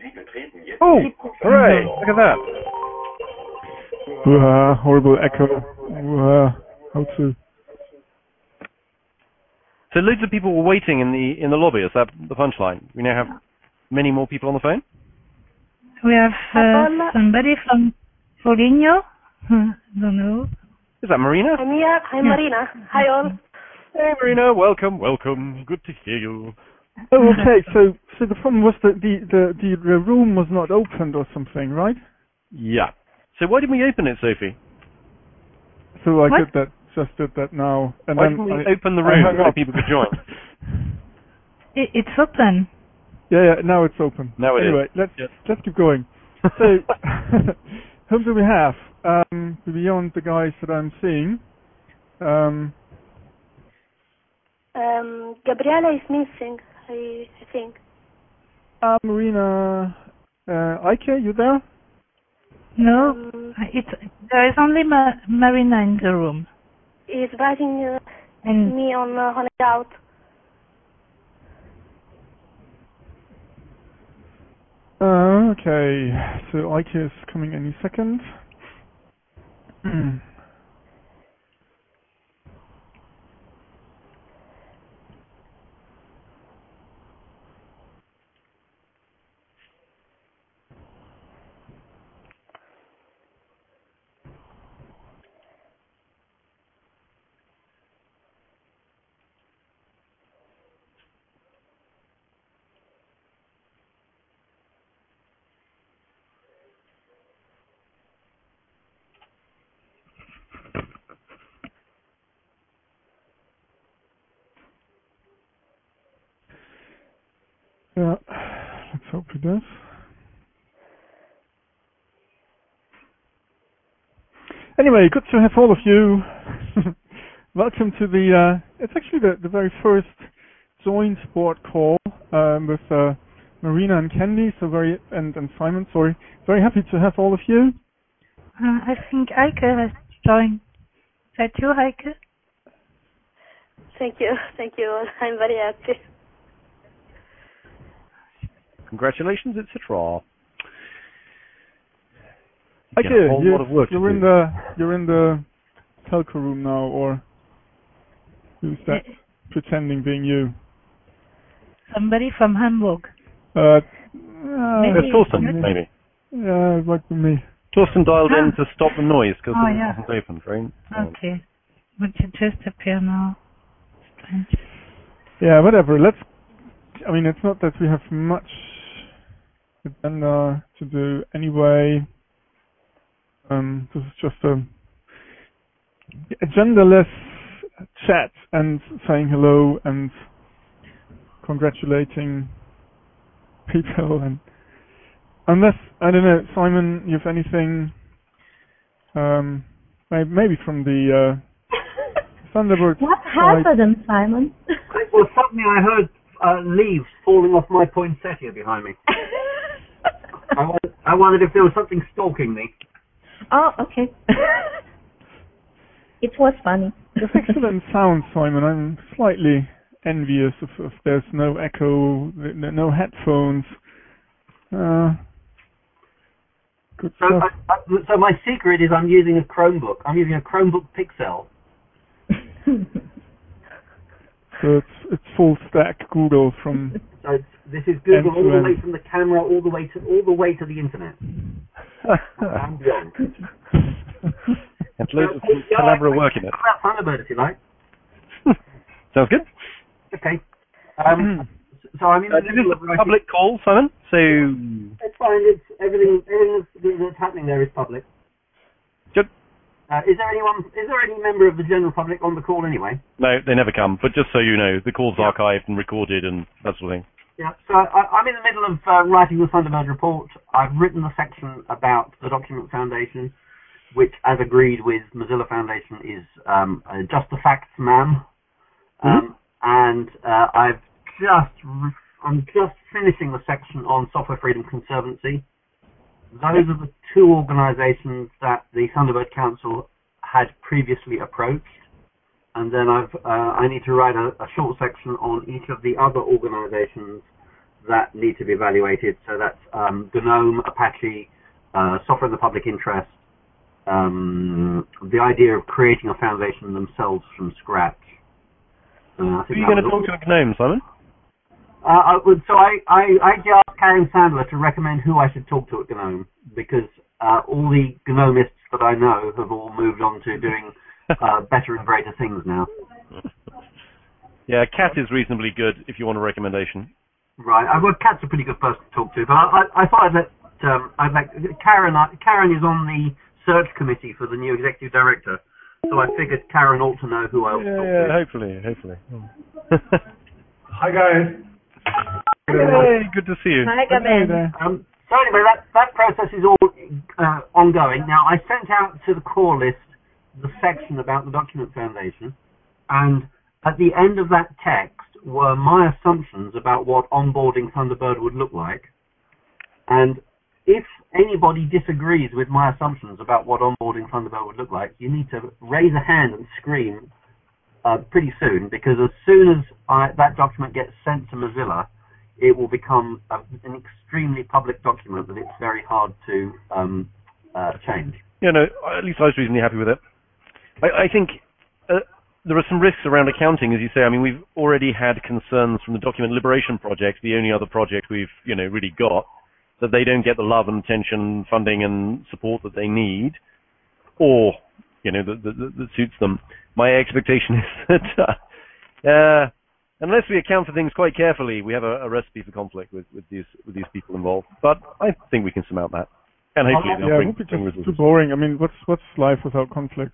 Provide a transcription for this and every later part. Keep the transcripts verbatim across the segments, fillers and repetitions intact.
Oh, hooray! Look at that. Uh, horrible echo. Uh, how to? So loads of people were waiting in the in the lobby. Is that the punchline? We now have many more people on the phone. We have uh, somebody from Foligno. I don't know. Is that Marina? I'm here. I'm Yeah. Marina. Hi all. Hey Marina, welcome, welcome. Good to hear you. Oh, okay. So, so the problem was that the the the, the room was not opened or something, right? Yeah. So why didn't we open it, Sophie? So I What? did that. Just did that now. And Why then didn't we I, open the I room hung so up. people could join? It, it's open. Yeah, yeah. Now it's open. Now it anyway, is. let's Yes. let's keep going. So, whom do we have? Um, beyond the guys that I'm seeing. Um, Um, Gabriela is missing, I, I think. uh, Marina, uh, Ike, you there? No, Um, it's there is only Ma- Marina in the room. he's writing uh, And me on uh, on it out. Uh, okay. So Ike is coming any second. Yeah, let's hope he does. Anyway, good to have all of you. Welcome to the, uh, it's actually the, the very first joint board call um, with uh, Marina and Candy, so very, and, and Simon, sorry. Very happy to have all of you. uh, I think Heike has joined. Is that you, Heike? Thank you, thank you. I'm very happy. Congratulations, et cetera. Ike, You got a whole you, lot of work to you're in do. the, you're in the telco room now, or who's that Uh, pretending being you? Somebody from Hamburg. Uh, uh, Maybe. It's Torsten, maybe. Yeah, it might be me. Torsten dialed in Ah. to stop the noise because Oh, it yeah. wasn't open, right? Okay. But you just appear now. Strange. Yeah, whatever. Let's. I mean, it's not that we have much agenda to do anyway. Um, this is just a agenda-less chat and saying hello and congratulating people. And unless I don't know, Simon, you have anything? Um, maybe, maybe from the uh, Thunderbird What side. happened, Simon? Well, suddenly I heard uh, leaves falling off my poinsettia behind me. I, wondered, I wondered if there was something stalking me. Oh, okay. It was funny. It's excellent sound, Simon. I'm slightly envious if, if there's no echo, no headphones. Uh, good So, stuff. I, I, so my secret is I'm using a Chromebook. I'm using a Chromebook Pixel. So it's it's full stack Google from. So it's, this is Google End all to the way end. from the camera all the way to all the way to the internet and beyond. And loads of So, yeah, collaborative I- work in it. Talk about Thunderbird if you like. Sounds good. Okay. Um, so I'm in Uh, the this is middle a of writing. public call, Simon. So It's fine. It's everything. Everything that's, that's happening there is public. good. Uh, is there anyone? Is there any member of the general public on the call anyway? No, they never come. But just so you know, the call's Yeah. archived and recorded and that sort of thing. Yeah. So I, I'm in the middle of uh, writing the Thunderbird report. I've written the section about the Document Foundation, which, as agreed with Mozilla Foundation, is um, uh, just the facts, ma'am. Um, and uh, I've just re- I'm just finishing the section on Software Freedom Conservancy. Those are the two organisations that the Thunderbird Council had previously approached, and then I've uh, I need to write a, a short section on each of the other organisations that need to be evaluated. So that's um, GNOME, Apache, uh, software in the public interest, um, the idea of creating a foundation themselves from scratch. Uh, I think Who are you going to talk to at GNOME, Simon? Uh, I would, so I, I, I asked Karen Sandler to recommend who I should talk to at GNOME, because uh, all the GNOMists that I know have all moved on to doing uh, better and greater things now. Yeah, Kat is reasonably good if you want a recommendation. Right, uh, well, Kat's a pretty good person to talk to, but I, I, I thought I'd let um, I'd like Karen. Uh, Karen is on the search committee for the new executive director, so I figured Karen ought to know who I ought yeah, to talk yeah, to. hopefully, hopefully. Hi guys. Hey, good to see you. Hi, Gaben. Um, so anyway, that that process is all uh, ongoing. Now, I sent out to the core list the section about the Document Foundation, and at the end of that text were my assumptions about what onboarding Thunderbird would look like. And if anybody disagrees with my assumptions about what onboarding Thunderbird would look like, you need to raise a hand and scream uh, pretty soon, because as soon as I, that document gets sent to Mozilla, it will become a, an extremely public document that it's very hard to um, uh, change. Yeah, no, at least I was reasonably happy with it. I, I think uh, there are some risks around accounting, as you say. I mean, we've already had concerns from the Document Liberation Project, the only other project we've, you know, really got, that they don't get the love and attention, funding and support that they need, or, you know, that, that, that suits them. My expectation is that uh, uh, unless we account for things quite carefully, we have a, a recipe for conflict with, with these with these people involved. But I think we can surmount that. And hopefully yeah, they'll bring, it would be bring just results. too boring. I mean, what's what's life without conflict?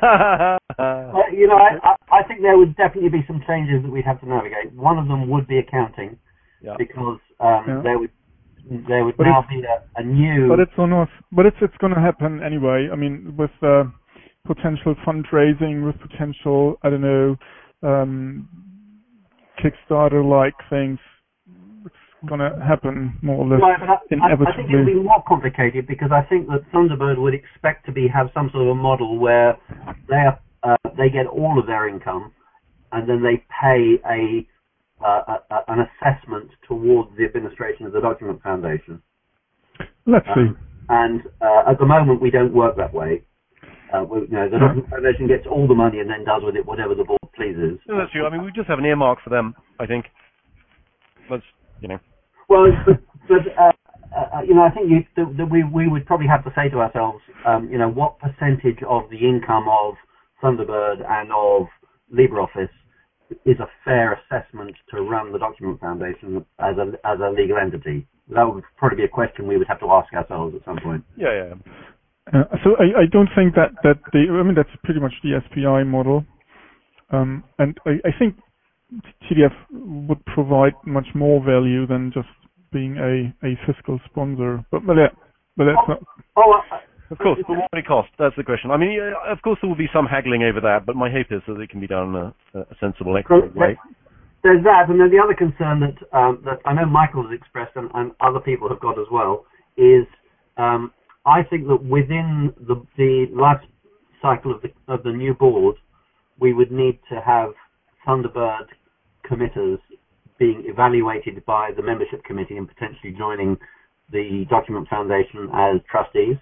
Well, you know, I, I, I think there would definitely be some changes that we'd have to navigate. One of them would be accounting, yeah. because um, Yeah. there would there would But now be a, a new. But it's on us. But it's it's going to happen anyway. I mean, with uh, potential fundraising, with potential, I don't know, um, Kickstarter-like things, it's going to happen more or less Right, but I, inevitably. I think it would be more complicated, because I think that Thunderbird would expect to be have some sort of a model where they are, uh, they get all of their income, and then they pay a, uh, a an assessment towards the administration of the Document Foundation. Let's see. Um, and uh, at the moment, we don't work that way. Uh, we, you know, the Yeah. Document Foundation gets all the money and then does with it whatever the board pleases. No, that's true. I mean, we just have an earmark for them, I think. Let's, you know. Well, but, but uh, uh, you know, I think you, that, that we we would probably have to say to ourselves, um, you know, what percentage of the income of Thunderbird and of LibreOffice is a fair assessment to run the Document Foundation as a as a legal entity? That would probably be a question we would have to ask ourselves at some point. Yeah, yeah. Uh, so I, I don't think that, that the, I mean, that's pretty much the S P I model. Um, and I, I think T D F would provide much more value than just being a, a fiscal sponsor. But, but, yeah, but that's oh, not... Oh, uh, Of course, but what would it cost? That's the question. I mean, yeah, of course there will be some haggling over that, but my hope is that it can be done in a, a sensible, equitable way. There's that, and then the other concern that um, that I know Michael has expressed, and, and other people have got as well, is um, I think that within the, the life cycle of the of the new board, we would need to have Thunderbird committers being evaluated by the membership committee and potentially joining the Document Foundation as trustees.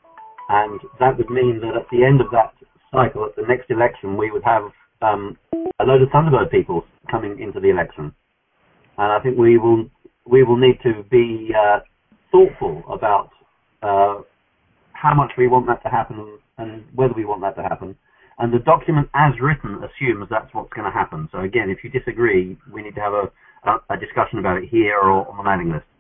And that would mean that at the end of that cycle, at the next election, we would have um, a load of Thunderbird people coming into the election. And I think we will we will need to be uh, thoughtful about uh, how much we want that to happen and whether we want that to happen. And the document as written assumes that's what's going to happen. So again, if you disagree, we need to have a, a, a discussion about it here or on the mailing list.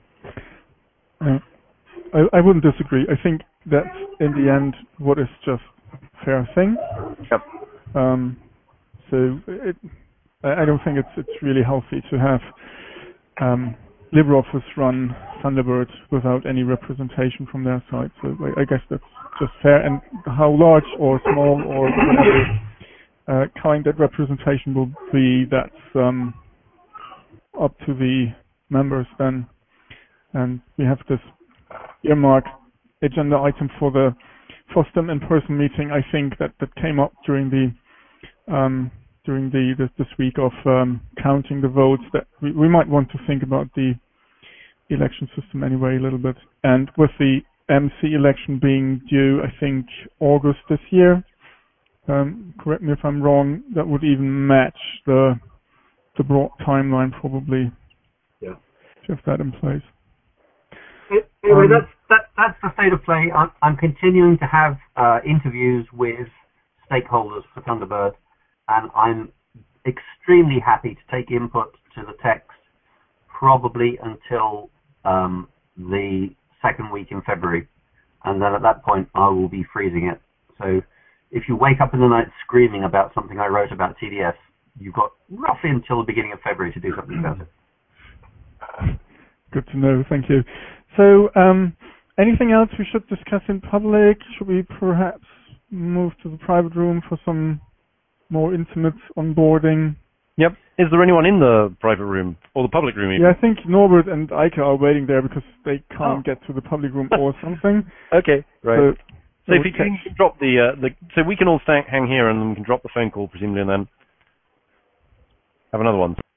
Uh, I, I wouldn't disagree. I think that's in the end what is just a fair thing. Yep. Um, so it, I don't think it's it's really healthy to have um, LibreOffice run Thunderbird without any representation from their side. So I, I guess that's just fair. And how large or small or whatever uh, kind that representation will be, that's um, up to the members then. And we have this earmark agenda item for the FOSDEM in-person meeting. I think that that came up during the um, during the, the this week of um, counting the votes that we, we might want to think about the election system anyway a little bit. And with the M C election being due, I think August this year. Um, correct me if I'm wrong. That would even match the the broad timeline probably. Yeah. To have that in place. Anyway, Um, that's that, that's the state of play. I'm, I'm continuing to have uh, interviews with stakeholders for Thunderbird, and I'm extremely happy to take input to the text probably until um, the second week in February, and then at that point I will be freezing it. So if you wake up in the night screaming about something I wrote about T D S, you've got roughly until the beginning of February to do something about it. Good to know, thank you. So, um, anything else we should discuss in public? Should we perhaps move to the private room for some more intimate onboarding? Yep. Is there anyone in the private room or the public room even? Yeah, I think Norbert and Eike are waiting there because they can't Oh. get to the public room or something. Okay, right. So, So, if you can drop the, uh, the, so we can all sta hang here and then we can drop the phone call presumably and then have another one.